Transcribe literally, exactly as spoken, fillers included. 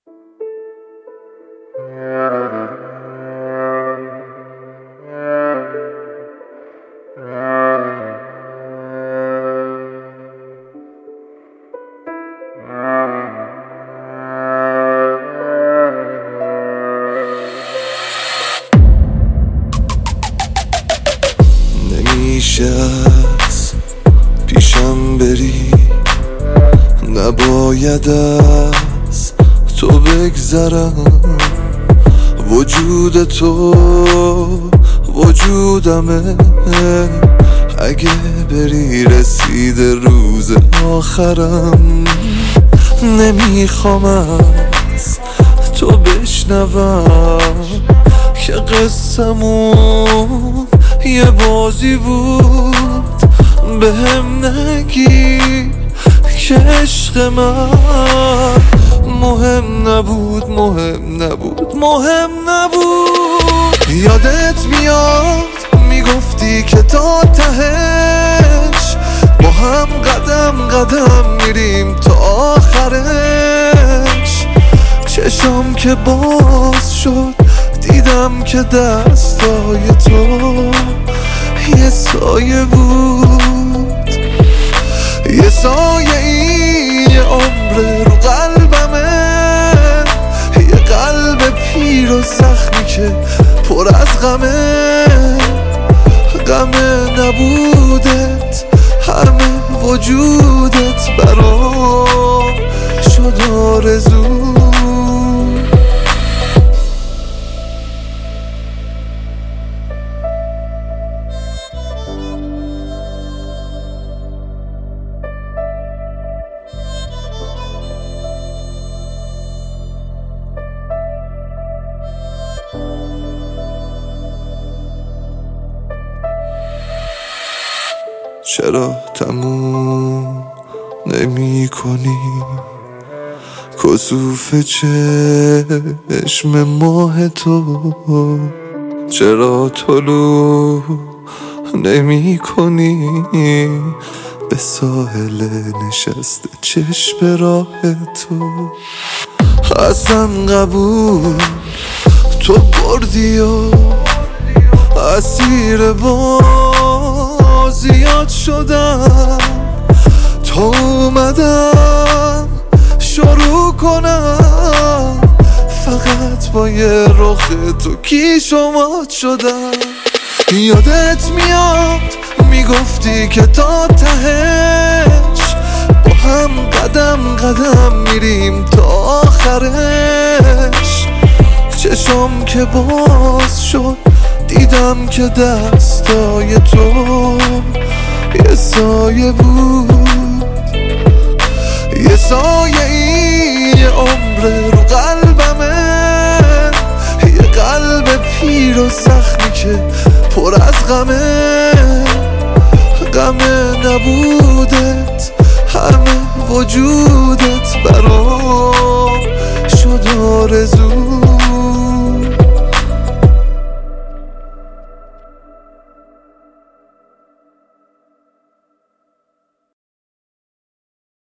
نمیشه از پیشم بری، نباید از تو بگذرم. وجود تو وجودمه، اگه بری رسیده روز آخرم. نمیخوام از تو بشنوم که قصه‌مون یه بازی بود. بهم نگی که عشق من مهم نبود، مهم نبود، مهم نبود. یادت میاد میگفتی که تا تهش با هم قدم قدم میریم تا آخرش. چشم که باز شد دیدم که دستای تو یه سایه بود، یه سایه این یه عمر رو قلبمه، یه قلب پیر و زخمی که پر از غمه. غم نبودت همه وجودت برام شد آرزو. چرا تموم نمی کنی کسوف چشم ماه تو؟ چرا طلوع نمی کنی به ساحل نشسته چشم راه تو؟ اصلا قبول تو بردی و اسیر بازیات شدم. تا اومدم شروع کنم فقط با یه رخ تو کیش و مات شدم. یادت میاد میگفتی که تا تهش با هم قدم قدم میریم تا آخرش. چشم که باز شد دیدم که دستای تو یه سایه بود، یه سایه این یه عمر رو قلبمه، یه قلب پیر و زخمی که پر از غمه. غم نبودت همه وجودت برام شد آرزو.